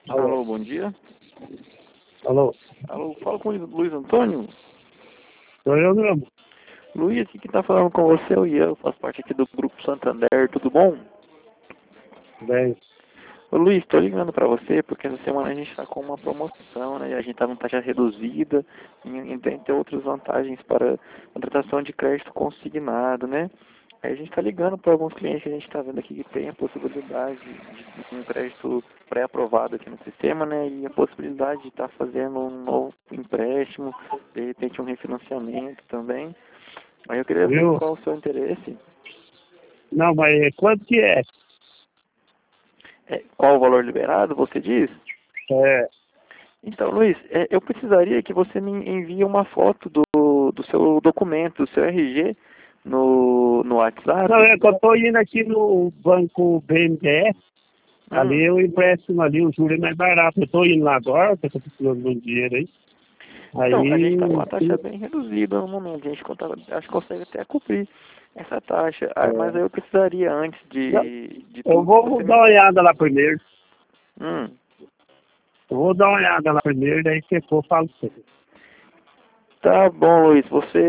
Alô, Alô, bom dia. alô, Alô, fala com o Luiz Antônio. sou eu mesmo. Luiz, aqui que tá falando com você, o Ian, eu faço parte aqui do Grupo Santander, tudo bom? Bem, Ô Luiz, tô ligando pra você porque essa semana a gente tá com uma promoção, né? E a gente tá com taxa reduzida e dentre outras vantagens para contratação de crédito consignado, né? Aí a gente tá ligando para alguns clientes que a gente tá vendo aqui que tem a possibilidade de um crédito pré-aprovado aqui no sistema, né? E a possibilidade de estar fazendo um novo empréstimo, de repente um refinanciamento também. Aí eu queria ver viu? qual o seu interesse. Não, mas quanto que é? Qual o valor liberado, você diz? É, Então, Luiz, eu precisaria que você me envie uma foto do seu documento, do seu RG, no não, WhatsApp. é que eu tô indo aqui no banco BNDES, ali Hum. eu empréstimo ali, o juro é mais barato. Eu tô indo lá agora, porque eu tô precisando de um dinheiro aí. Então, a gente está com Aí, uma taxa bem reduzida no momento. A gente acho que consegue até cobrir essa taxa. Mas aí é, eu precisaria, antes não, de eu tudo, que vou você dar me... uma olhada lá primeiro. Hum. Eu vou dar uma olhada lá primeiro, daí se for, eu falo pra você. Tá bom, Luiz.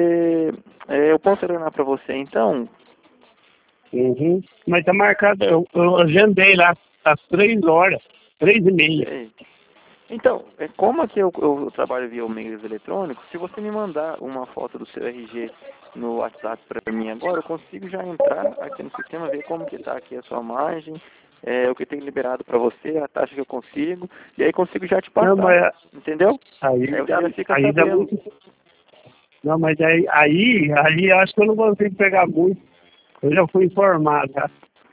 Eu posso ordenar para você, então? Uhum. Mas tá marcado, eu agendei lá, às 3 horas, 3h30. Sei. Então, como aqui eu trabalho via meios eletrônicos, se você me mandar uma foto do seu RG no WhatsApp para mim agora, eu consigo já entrar aqui no sistema, ver como que está aqui a sua margem, o que tem liberado para você, a taxa que eu consigo, e aí consigo já te Não, passar, mas entendeu? Aí você já fica aí dá sabendo. muito. Não, mas aí eu acho que eu não consigo pegar muito. Eu já fui informado, tá?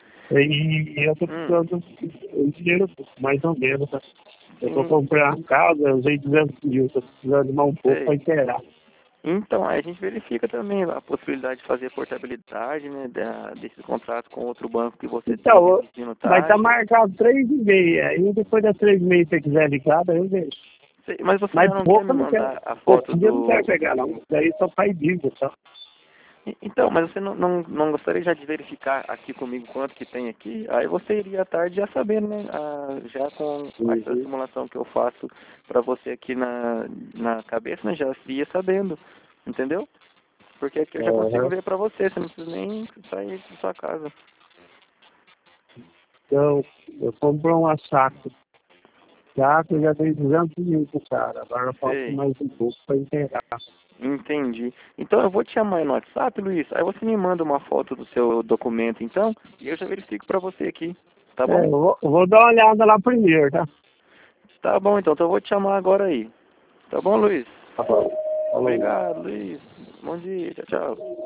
E eu tô Hum, precisando de dinheiro, mais ou menos, tá? Eu tô sim, comprando uma casa, eu usei 200 mil, tô precisando de mais um pouco para sei. inteirar. Então, aí a gente verifica também a possibilidade de fazer portabilidade, né, desse contrato com outro banco que você tem, Então, reduzindo vai estar taxa. marcado 3h30. Aí depois das 3h30, se você quiser ligar, daí eu vejo. Mas você Mas já não quer pouco me eu não quero. mandar a foto Pouquinho eu não quero do... pegar, não. Daí só faz dívida, só. Então, mas você não gostaria já de verificar aqui comigo quanto que tem aqui? Aí você iria à tarde já sabendo, né? Já com essa Uhum. simulação que eu faço para você aqui na cabeça, né? Já ia sabendo, entendeu? Porque aqui eu já consigo Aham. ver para você não precisa nem sair de sua casa. Então, eu comprei uma saco. Saco, eu já dei 200 mil pro cara. Agora falta Sei, mais um pouco para inteirar. entendi. Então eu vou te chamar aí no WhatsApp, Luiz. Aí você me manda uma foto do seu documento, então, e eu já verifico para você aqui, tá É, bom? eu vou dar uma olhada lá primeiro, tá? Tá bom, então eu vou te chamar agora aí. Tá bom, Luiz? Tá bom. Falou. Obrigado, Luiz. Bom dia, tchau, tchau.